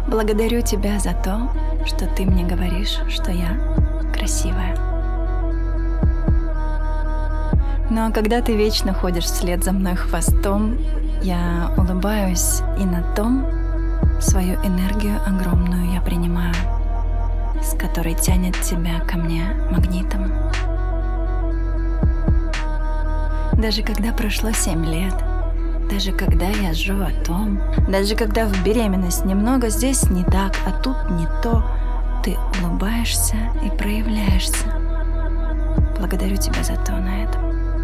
Благодарю тебя за то, что ты мне говоришь, что я красивая. Но когда ты вечно ходишь вслед за мной хвостом, я улыбаюсь, и на том свою энергию огромную я принимаю, с которой тянет тебя ко мне магнитом. Даже когда прошло 7 лет, даже когда я с животом, даже когда в беременность немного здесь не так, а тут не то, ты улыбаешься и проявляешься. Благодарю тебя за то на этом.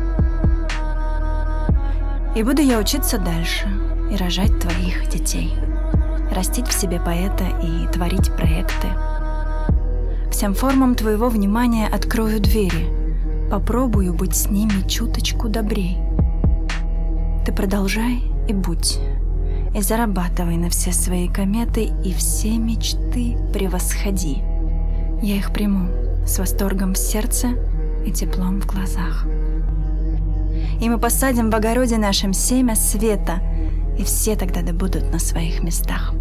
И буду я учиться дальше и рожать твоих детей, растить в себе поэта и творить проекты. Всем формам твоего внимания открою двери, попробую быть с ними чуточку добрей. Ты продолжай и будь, и зарабатывай на все свои кометы, и все мечты превосходи. Я их приму с восторгом в сердце и теплом в глазах. И мы посадим в огороде нашем семя света, и все тогда да будут на своих местах.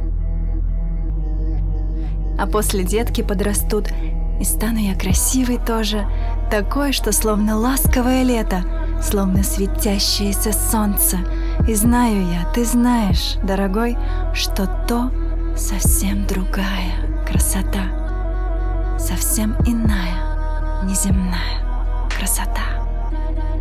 А после детки подрастут, и стану я красивой тоже, такой, что словно ласковое лето, словно светящееся солнце. И знаю я, ты знаешь, дорогой, что то совсем другая красота, совсем иная, неземная красота.